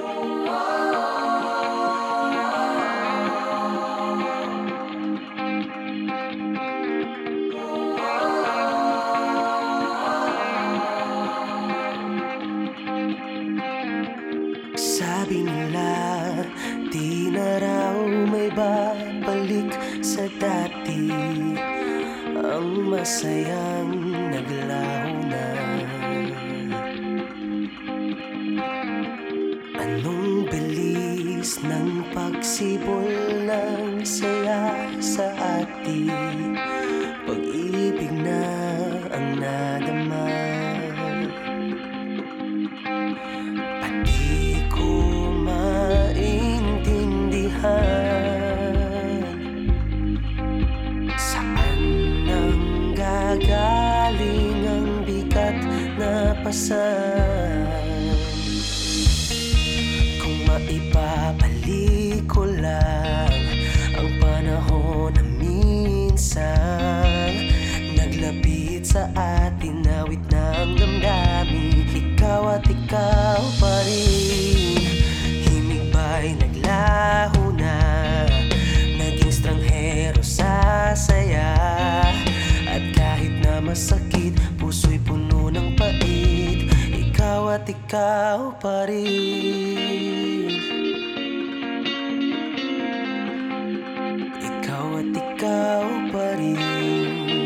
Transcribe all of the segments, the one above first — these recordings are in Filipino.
Sabi nila, di na raw may babalik sa dati. Ang masayang naglaho na. Anong bilis ng pagsibol ng saya sa atin, pag-ibig na ang nadama. Pati ko maintindihan saan nang gagaling ang bigat na pasan. Kung maibabalik ko lang ang panahon na minsan naglapit sa atin, awit ng damdamin. Ikaw at ikaw pa rin, himig ba'y naglaho na, naging stranghero sa saya. At kahit na masakit, puso'y puno ng pait. Ikaw at ikaw pa rin. Ikaw at ikaw pa rin.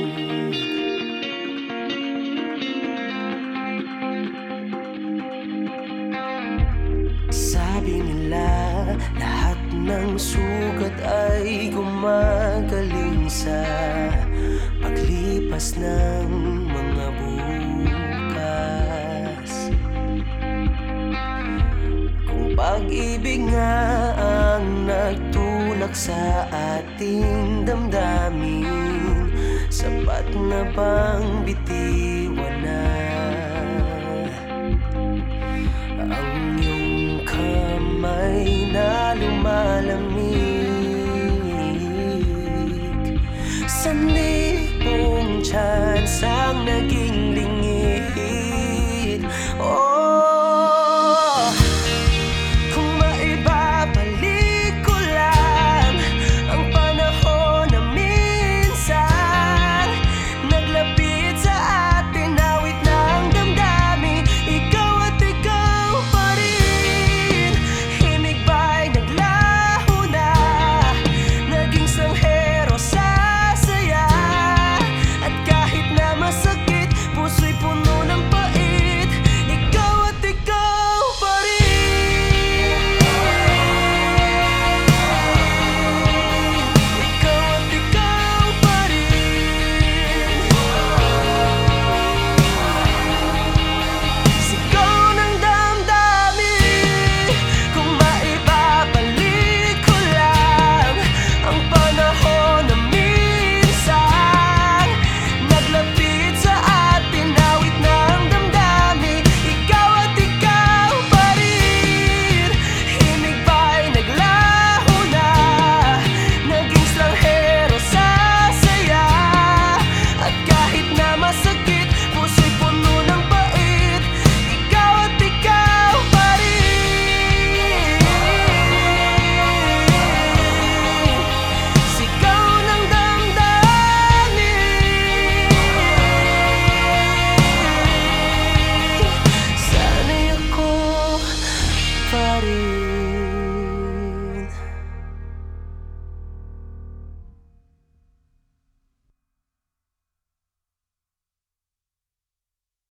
Sabi nila, lahat ng sugat ay gumagaling sa paglipas ng mga bukas. Kung pag-ibig nga ang nagtulak sa ating damdamin, sapat na bang bitiwan na ang iyong kamay na lumalamig? Sanli